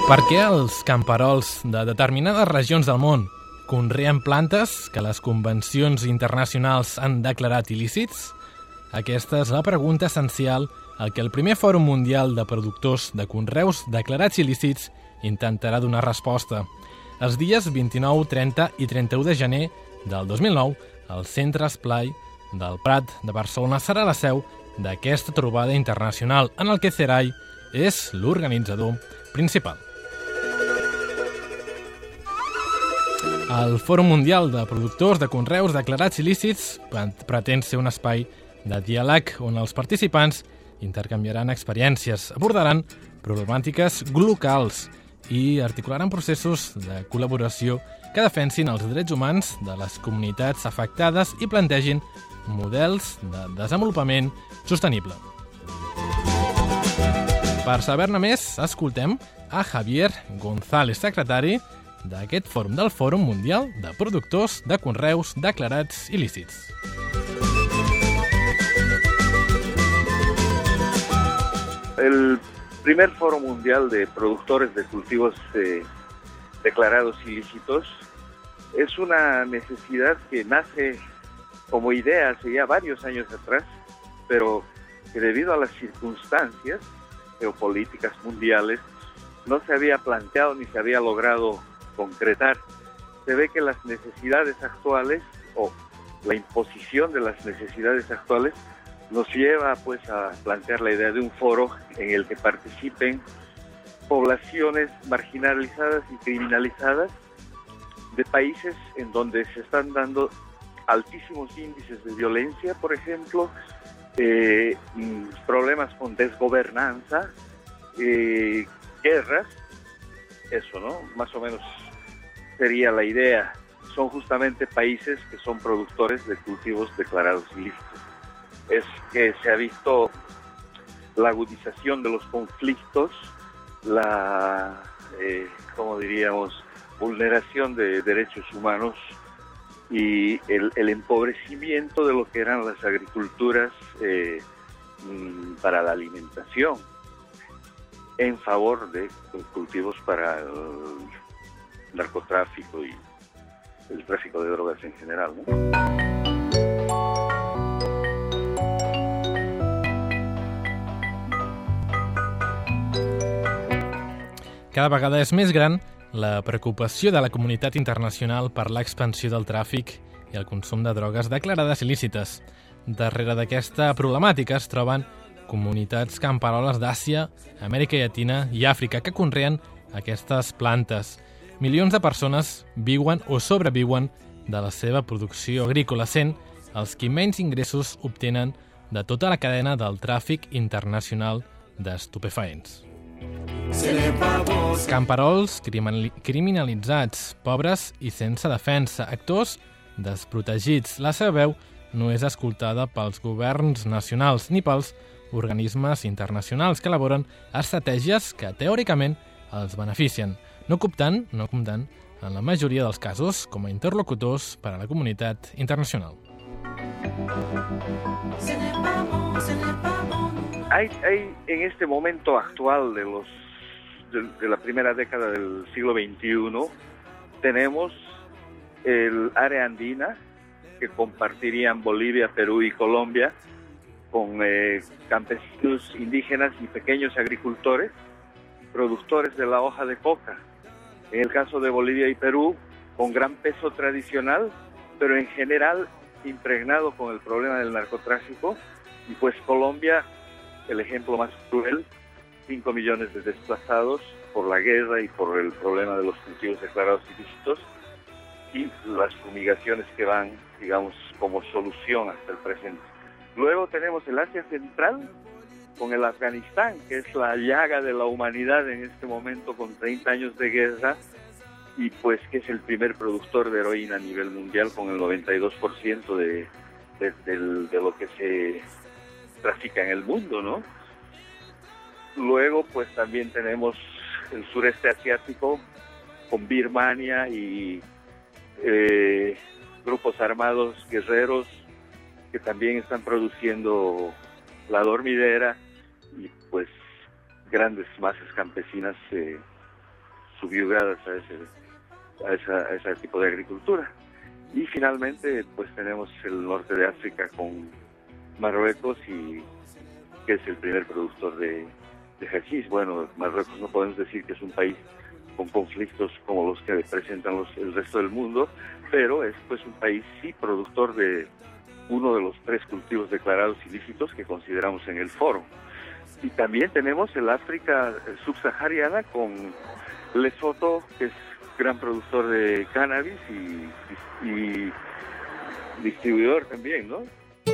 Per què els camperols de determinades regions del món conreen plantes que les convencions internacionals han declarat il·lícits? Aquesta és la pregunta essencial al que el primer Fòrum Mundial de Productors de Conreus declarats il·lícits intentarà donar resposta. Els dies 29, 30 i 31 de gener del 2009, el Centre Esplai del Prat de Barcelona serà la seu d'aquesta trobada internacional en el que CERAI és l'organitzador principal. El Fòrum Mundial de Productors de Conreus declarats il·lícits pretén ser un espai de diàleg on els participants intercanviaran experiències, abordaran problemàtiques locals i articularan processos de col·laboració que defensin els drets humans de les comunitats afectades i plantegin models de desenvolupament sostenible. Per saber-ne més, escoltem a Javier González, secretari d'aquest fòrum del Fòrum Mundial de Productors de Conreus declarats il·lícits. El primer Foro Mundial de Productores de Cultivos declarados ilícitos es una necesidad que nace como idea hace ya varios años atrás, pero que debido a las circunstancias geopolíticas mundiales no se había planteado ni se había logrado concretar. Se ve que las necesidades actuales o la imposición de las necesidades actuales nos lleva pues a plantear la idea de un foro en el que participen poblaciones marginalizadas y criminalizadas de países en donde se están dando altísimos índices de violencia, por ejemplo, problemas con desgobernanza, guerras, eso, ¿no? Más o menos sería la idea. Son justamente países que son productores de cultivos declarados ilícitos. Es que se ha visto la agudización de los conflictos, la, como diríamos, vulneración de derechos humanos y el empobrecimiento de lo que eran las agriculturas para la alimentación en favor de cultivos para el narcotráfico y el tráfico de drogas en general, ¿no? Cada vegada és més gran la preocupació de la comunitat internacional per l'expansió del tràfic i el consum de drogues declarades il·lícites. Darrere d'aquesta problemàtica es troben comunitats camperoles d'Àsia, Amèrica Llatina i Àfrica que conreen aquestes plantes. Milions de persones viuen o sobreviuen de la seva producció agrícola, sent els qui menys ingressos obtenen de tota la cadena del tràfic internacional d'estupefaents. Camperols criminalitzats, pobres i sense defensa, actors desprotegits. La seva veu no és escoltada pels governs nacionals ni pels organismes internacionals que elaboren estratègies que teòricament els beneficien, no comptant, en la majoria dels casos, com a interlocutors per a la comunitat internacional. Hay en este momento actual de la primera década del siglo XXI, tenemos el área andina que compartirían Bolivia, Perú y Colombia con campesinos indígenas y pequeños agricultores, productores de la hoja de coca. En el caso de Bolivia y Perú, con gran peso tradicional, pero en general impregnado con el problema del narcotráfico. Y pues Colombia, el ejemplo más cruel, 5 millones de desplazados por la guerra y por el problema de los cultivos declarados ilícitos y las fumigaciones que van, digamos, como solución hasta el presente. Luego tenemos el Asia Central con el Afganistán, que es la llaga de la humanidad en este momento con 30 años de guerra y pues que es el primer productor de heroína a nivel mundial con el 92% de lo que se trafica en el mundo, ¿no? Luego, pues también tenemos el sureste asiático con Birmania y grupos armados guerreros que también están produciendo la dormidera y pues grandes masas campesinas subyugadas a ese tipo de agricultura. Y finalmente pues tenemos el norte de África con Marruecos, y que es el primer productor de hachís. Bueno, Marruecos no podemos decir que es un país con conflictos como los que presentan el resto del mundo, pero es pues un país sí productor de uno de los 3 cultivos declarados ilícitos que consideramos en el foro. Y también tenemos el África subsahariana con Lesoto, que es gran productor de cannabis y distribuidor también, ¿no?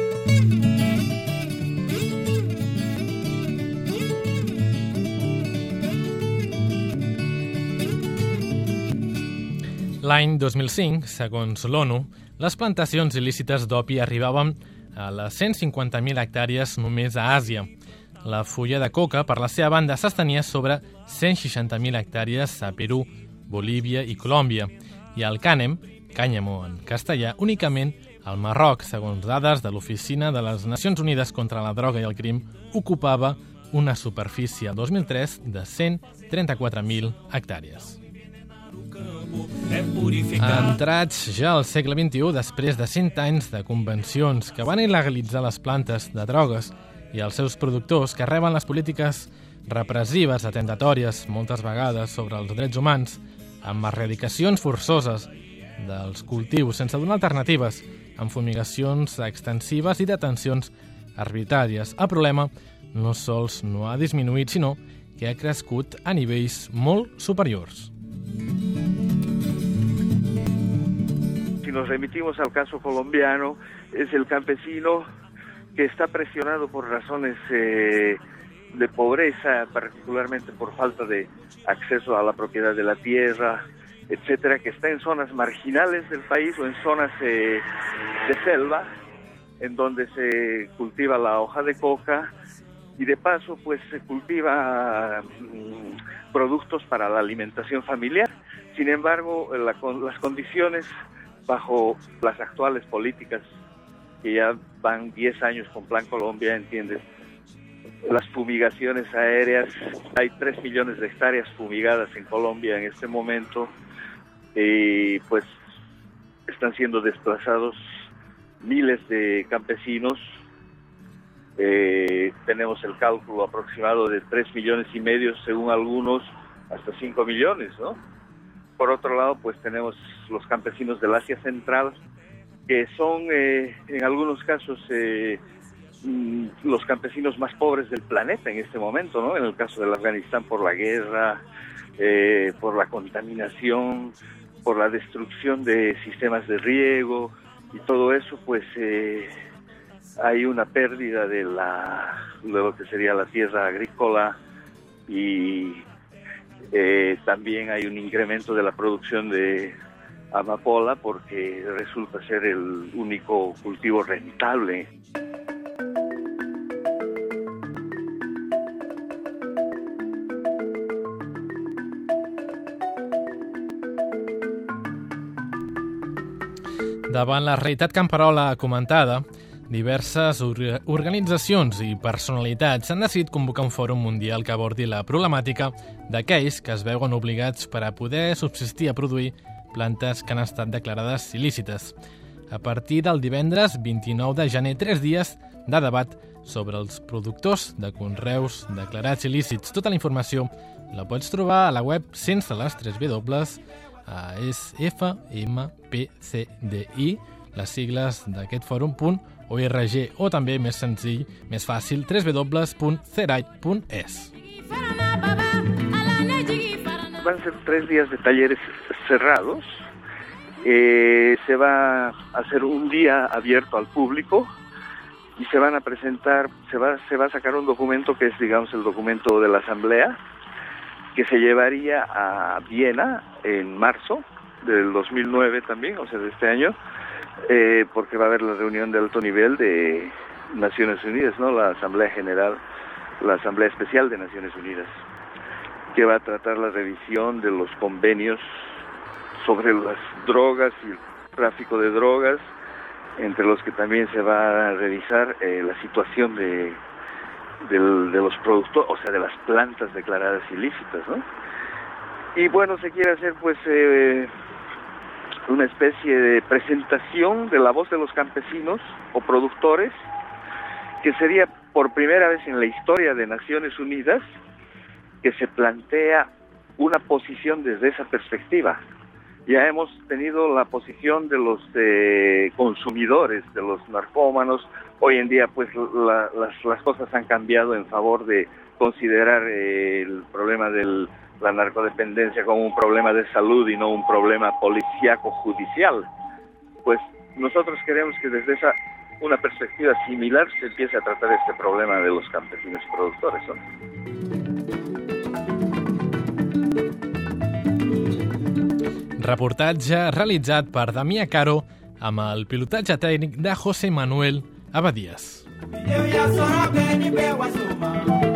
L'any 2005, segons l'ONU, les plantacions il·lícites d'opi arribaven a les 150.000 hectàrees només a Àsia. La fulla de coca, per la seva banda, s'estenia sobre 160.000 hectàrees a Perú, Bolívia i Colòmbia, i el cànem, cànyamo en castellà, únicament al Marroc, segons dades de l'Oficina de les Nacions Unides contra la Droga i el Crim, ocupava una superfície al 2003 de 134.000 hectàrees. Entrats ja al segle XXI, després de 100 anys de convencions que van il·legalitzar les plantes de drogues i els seus productors, que reben les polítiques repressives, atemptatòries, moltes vegades sobre els drets humans, amb erradicacions forçoses dels cultius sense donar alternatives, amb fumigacions extensives i detencions arbitràries. El problema no sols no ha disminuït, sinó que ha crescut a nivells molt superiors. Si nos remitimos al caso colombiano, es el campesino que está presionado por razones de pobreza, particularmente por falta de acceso a la propiedad de la tierra, etcétera, que está en zonas marginales del país o en zonas de selva, en donde se cultiva la hoja de coca y de paso pues se cultiva productos para la alimentación familiar. Sin embargo, las condiciones bajo las actuales políticas, que ya van 10 años con Plan Colombia, ¿entiendes? Las fumigaciones aéreas, hay 3 millones de hectáreas fumigadas en Colombia en este momento, y pues están siendo desplazados miles de campesinos. Tenemos el cálculo aproximado de 3,5 millones, según algunos, hasta 5 millones, ¿no? Por otro lado, pues tenemos los campesinos del Asia Central, que son en algunos casos los campesinos más pobres del planeta en este momento, ¿no? En el caso del Afganistán, por la guerra, por la contaminación, por la destrucción de sistemas de riego y todo eso, pues hay una pérdida de lo que sería la tierra agrícola, y también hay un incremento de la producción de amapola porque resulta ser el único cultivo rentable. Davant la realitat camperola comentada, diverses organitzacions i personalitats han decidit convocar un fòrum mundial que abordi la problemàtica d'aquells que es veuen obligats per a poder subsistir a produir plantes que han estat declarades il·lícites. A partir del divendres 29 de gener, 3 dies de debat sobre els productors de conreus declarats il·lícits. Tota la informació la pots trobar a la web sense les 3 W, és FMPCDI, les sigles d'aquest fòrum.org, o també, més senzill, més fàcil, www.cerai.es. Van a ser 3 días de talleres cerrados. Se va a hacer un día abierto al público y se van a presentar, se va a sacar un documento que es, digamos, el documento de la asamblea, que se llevaría a Viena en marzo del 2009 también, o sea, de este año, porque va a haber la reunión de alto nivel de Naciones Unidas, ¿no? La Asamblea General, la Asamblea Especial de Naciones Unidas, que va a tratar la revisión de los convenios sobre las drogas y el tráfico de drogas, entre los que también se va a revisar la situación de los productos, o sea, de las plantas declaradas ilícitas, ¿no? Y bueno, se quiere hacer pues una especie de presentación de la voz de los campesinos o productores, que sería por primera vez en la historia de Naciones Unidas que se plantea una posición desde esa perspectiva. Ya hemos tenido la posición de los consumidores, de los narcómanos. Hoy en día pues las cosas han cambiado en favor de considerar el problema de la narcodependencia como un problema de salud y no un problema policíaco judicial. Pues nosotros queremos que desde una perspectiva similar se empiece a tratar este problema de los campesinos y productores, ¿no? Reportatge realitzat per Damià Caro amb el pilotatge tècnic de José Manuel Abadías.